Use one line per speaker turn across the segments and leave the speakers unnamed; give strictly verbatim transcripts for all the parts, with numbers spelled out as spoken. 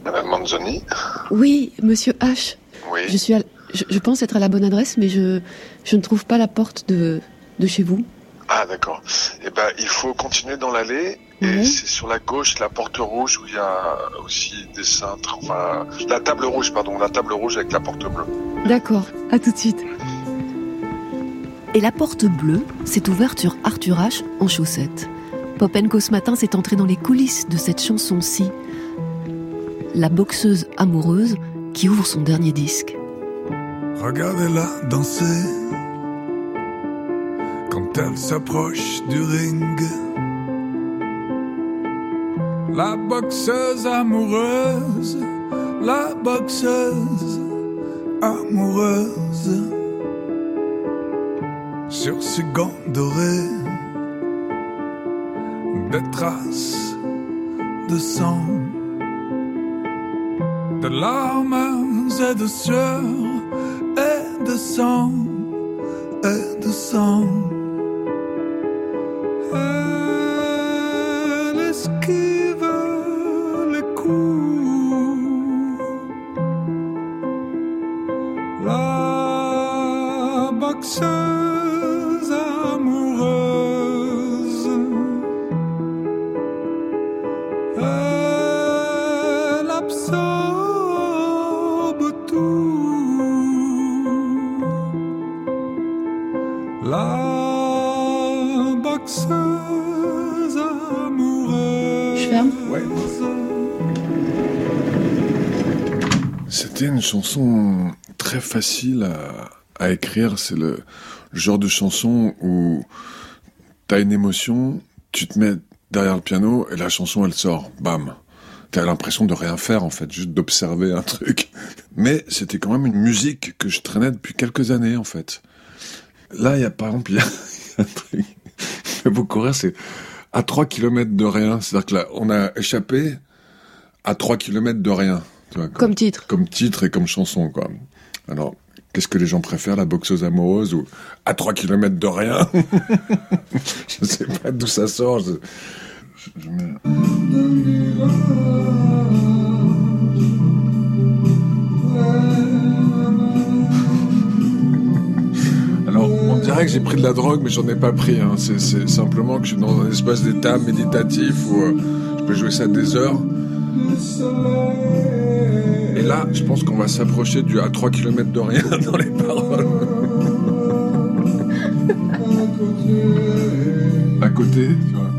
Madame Manzoni?
Oui, monsieur H.
Oui.
Je suis à, je, je pense être à la bonne adresse, mais je, je ne trouve pas la porte de, de chez vous.
Ah, d'accord. Eh ben, il faut continuer dans l'allée. Et
Oui.
c'est sur la gauche, la porte rouge, où il y a aussi des cintres. Enfin, la table rouge, pardon. La table rouge avec la porte bleue.
D'accord, à tout de suite.
Et la porte bleue s'est ouverte sur Arthur H. en chaussettes. Popenko ce matin s'est entré dans les coulisses de cette chanson-ci. La boxeuse amoureuse qui ouvre son dernier disque.
Regardez-la danser quand elle s'approche du ring. La boxeuse amoureuse, la boxeuse amoureuse. Sur ses gants dorés, des traces de sang, de larmes et de sueur, et de sang, et de sang. Elle esquive les coups. La boxeuse amoureuse, elle absorbe tout. La boxeuse amoureuse.
Je ferme ?
Ouais. C'était une chanson très facile à, à écrire. C'est le, le genre de chanson où t'as une émotion, tu te mets derrière le piano et la chanson elle sort, bam. T'as l'impression de rien faire en fait, juste d'observer un truc. Mais c'était quand même une musique que je traînais depuis quelques années en fait. Là, il y a par exemple, il y a un truc qui fait beaucoup rire, c'est à trois kilomètres de rien. C'est-à-dire que là, on a échappé à trois kilomètres de rien. Tu vois, comme,
Comme titre.
Comme titre et comme chanson, quoi. Alors, qu'est-ce que les gens préfèrent, la boxeuse amoureuse ou à trois kilomètres de rien? Je sais pas d'où ça sort. Je, je, je mets... Alors, on dirait que j'ai pris de la drogue, mais j'en ai pas pris. Hein. C'est, c'est simplement que je suis dans un espèce d'état méditatif où euh, je peux jouer ça des heures. Et là, je pense qu'on va s'approcher du à trois kilomètres de rien dans les paroles. À côté, tu vois.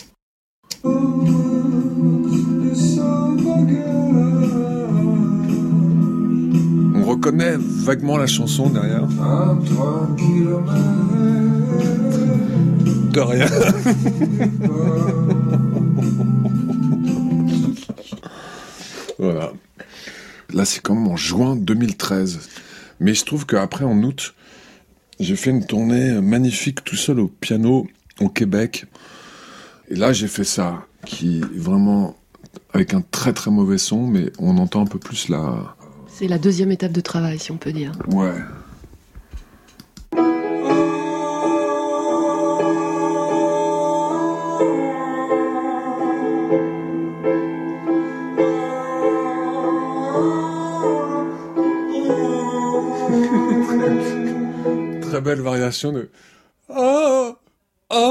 On reconnaît vaguement la chanson derrière. À trois kilomètres de rien. Voilà. Là, c'est quand même en juin deux mille treize. Mais je trouve qu'après, en août, j'ai fait une tournée magnifique tout seul au piano au Québec. Et là, j'ai fait ça, qui est vraiment avec un très très mauvais son, mais on entend un peu plus la...
C'est la deuxième étape de travail, si on peut dire.
Ouais. Très belle variation de... Ah, ah,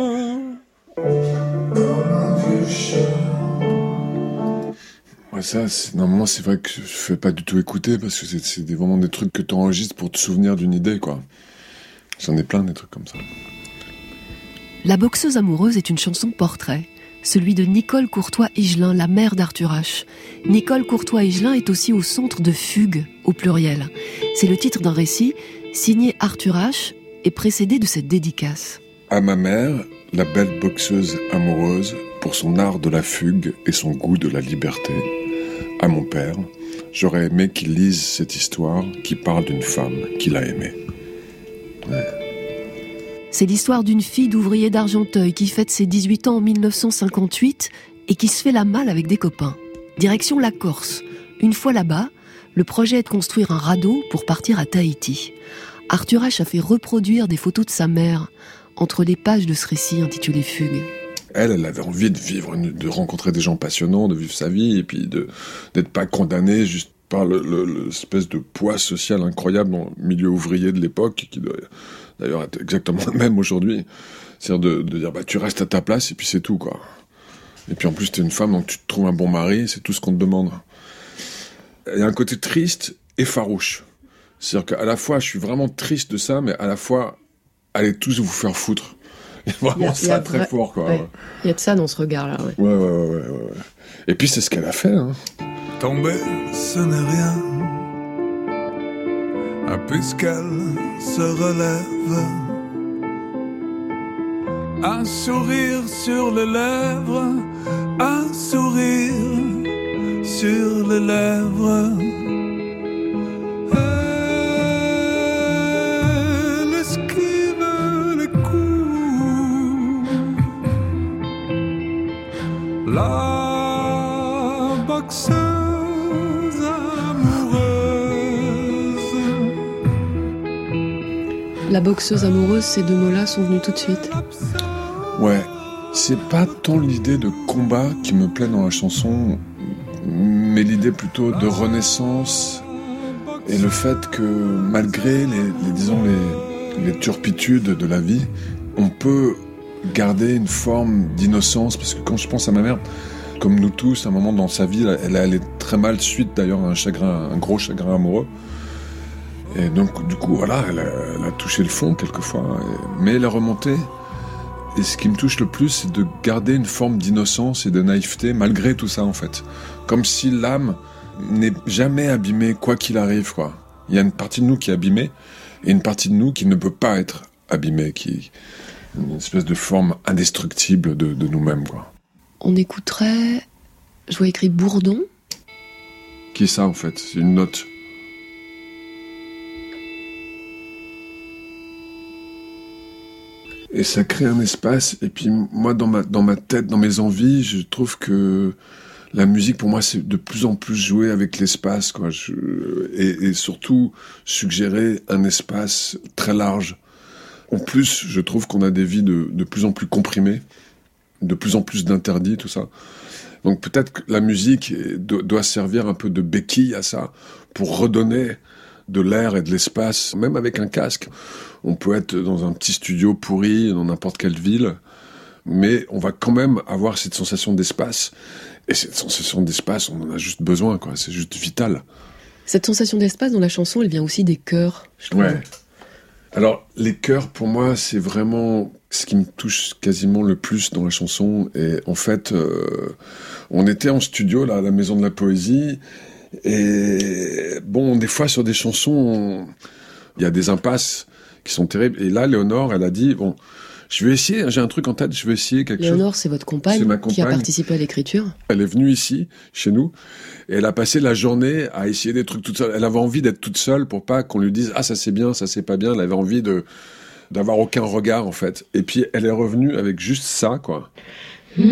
ouais, ça, c'est... normalement, c'est vrai que je fais pas du tout écouter parce que c'est, c'est des, vraiment des trucs que tu enregistres pour te souvenir d'une idée, quoi. J'en ai plein des trucs comme ça.
La boxeuse amoureuse est une chanson portrait, celui de Nicole Courtois-Higelin, la mère d'Arthur H. Nicole Courtois-Higelin est aussi au centre de Fugue, au pluriel. C'est le titre d'un récit signé Arthur H. et précédé de cette dédicace.
À ma mère, la belle boxeuse amoureuse, pour son art de la fugue et son goût de la liberté. À mon père, j'aurais aimé qu'il lise cette histoire qui parle d'une femme qu'il a aimée. Ouais.
C'est l'histoire d'une fille d'ouvrier d'Argenteuil qui fête ses dix-huit ans en dix-neuf cent cinquante-huit et qui se fait la malle avec des copains. Direction la Corse. Une fois là-bas, le projet est de construire un radeau pour partir à Tahiti. Arthur H. a fait reproduire des photos de sa mère entre les pages de ce récit intitulé Fugue.
elle, elle avait envie de vivre, de rencontrer des gens passionnants, de vivre sa vie, et puis de d'être pas condamnée juste par le, le, l'espèce de poids social incroyable dans le milieu ouvrier de l'époque, qui doit d'ailleurs être exactement le même aujourd'hui. C'est-à-dire de, de dire, bah, tu restes à ta place, et puis c'est tout, quoi. Et puis en plus, t'es une femme, donc tu te trouves un bon mari, c'est tout ce qu'on te demande. Il y a un côté triste et farouche. C'est-à-dire qu'à la fois, je suis vraiment triste de ça, mais à la fois, allez tous vous faire foutre. Et vraiment, ça très vrai... fort, quoi.
Ouais. Il y a de ça dans ce regard-là, ouais.
Ouais, ouais, ouais, ouais, ouais. Et puis, c'est ce qu'elle a fait, hein.
Tomber, ce n'est rien. Ah, puisqu'elle se relève. Un sourire sur les lèvres. Un sourire sur les lèvres. Elle esquive les coups. La boxeuse amoureuse.
La boxeuse amoureuse, ces deux mots-là sont venus tout de suite.
Ouais, c'est pas tant l'idée de combat qui me plaît dans la chanson, mais l'idée plutôt de renaissance et le fait que malgré les, les disons les, les turpitudes de la vie, on peut garder une forme d'innocence. Parce que quand je pense à ma mère, comme nous tous, à un moment dans sa vie, elle allait très mal suite d'ailleurs à un chagrin, un gros chagrin amoureux. Et donc du coup voilà, elle a, elle a touché le fond quelquefois, mais elle est remontée. Et ce qui me touche le plus, c'est de garder une forme d'innocence et de naïveté malgré tout ça, en fait. Comme si l'âme n'est jamais abîmée, quoi qu'il arrive, quoi. Il y a une partie de nous qui est abîmée, et une partie de nous qui ne peut pas être abîmée, qui une espèce de forme indestructible de, de nous-mêmes, quoi.
On écouterait... Je vois écrit Bourdon.
Qui est ça, en fait? C'est une note. Et ça crée un espace, et puis moi, dans ma, dans ma tête, dans mes envies, je trouve que la musique, pour moi, c'est de plus en plus jouer avec l'espace, quoi. Je, et, et surtout, suggérer un espace très large. En plus, je trouve qu'on a des vies de, de plus en plus comprimées, de plus en plus d'interdits, tout ça. Donc peut-être que la musique do, doit servir un peu de béquille à ça, pour redonner de l'air et de l'espace, même avec un casque. On peut être dans un petit studio pourri, dans n'importe quelle ville, mais on va quand même avoir cette sensation d'espace. Et cette sensation d'espace, on en a juste besoin, quoi. C'est juste vital.
Cette sensation d'espace dans la chanson, elle vient aussi des chœurs, je trouve.
Ouais. Alors, les chœurs, pour moi, c'est vraiment ce qui me touche quasiment le plus dans la chanson. Et en fait, euh, on était en studio, là, à la Maison de la Poésie. Et bon, des fois, sur des chansons, il y a des impasses qui sont terribles. Et là, Léonore, elle a dit, bon, je vais essayer, j'ai un truc en tête, je vais essayer quelque
Léonore, chose.
Léonore,
c'est votre compagne, c'est ma compagne qui a participé à l'écriture.
Elle est venue ici, chez nous, et elle a passé la journée à essayer des trucs toute seule. Elle avait envie d'être toute seule pour pas qu'on lui dise, ah, ça c'est bien, ça c'est pas bien. Elle avait envie de, d'avoir aucun regard, en fait. Et puis, elle est revenue avec juste ça, quoi. Mmh.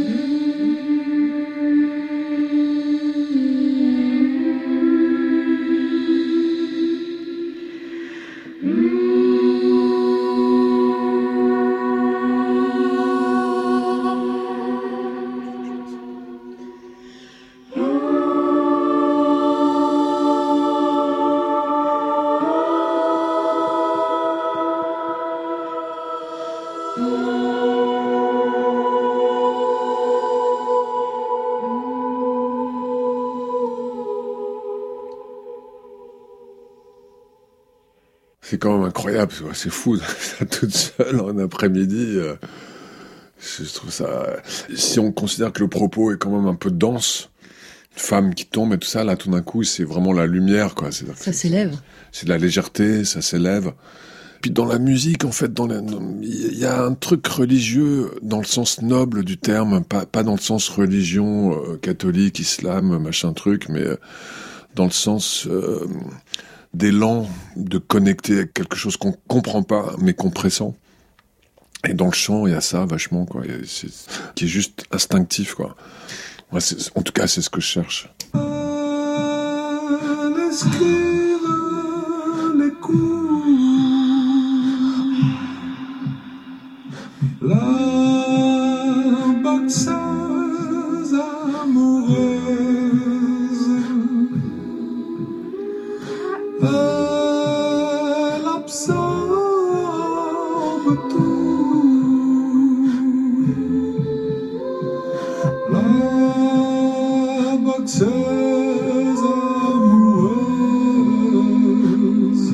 C'est quand même incroyable, c'est fou, ça toute seule en après-midi. Euh, je trouve ça... Si on considère que le propos est quand même un peu dense, une femme qui tombe et tout ça, là tout d'un coup c'est vraiment la lumière, quoi. C'est,
ça s'élève.
C'est de la légèreté, ça s'élève. Puis dans la musique, en fait, dans il y a un truc religieux dans le sens noble du terme, pas, pas dans le sens religion, euh, catholique, islam, machin truc, mais euh, dans le sens... Euh, d'élan de connecter avec quelque chose qu'on comprend pas, mais qu'on pressent. Et dans le chant, il y a ça vachement, quoi. C'est, qui est juste instinctif, quoi. Ouais, c'est, en tout cas, c'est ce que je cherche. La
Elle absorbe tout. La boxeuse amoureuse.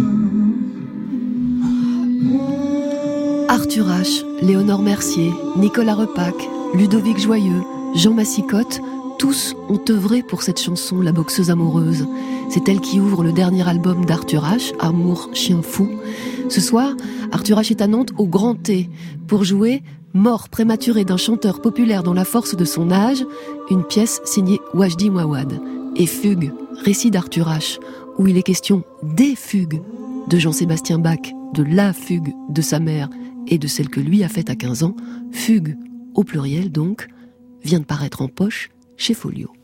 Arthur H, Léonore Mercier, Nicolas Repac, Ludovic Joyeux, Jean Massicotte, tous ont œuvré pour cette chanson, La boxeuse amoureuse. C'est elle qui ouvre le dernier album d'Arthur H, Amour, chien fou. Ce soir, Arthur H est à Nantes au Grand T pour jouer Mort prématurée d'un chanteur populaire dans la force de son âge, une pièce signée Wajdi Mouawad. Et Fugue, récit d'Arthur H, où il est question des fugues de Jean-Sébastien Bach, de la fugue de sa mère et de celle que lui a faite à quinze ans, Fugue, au pluriel donc, vient de paraître en poche chez Folio.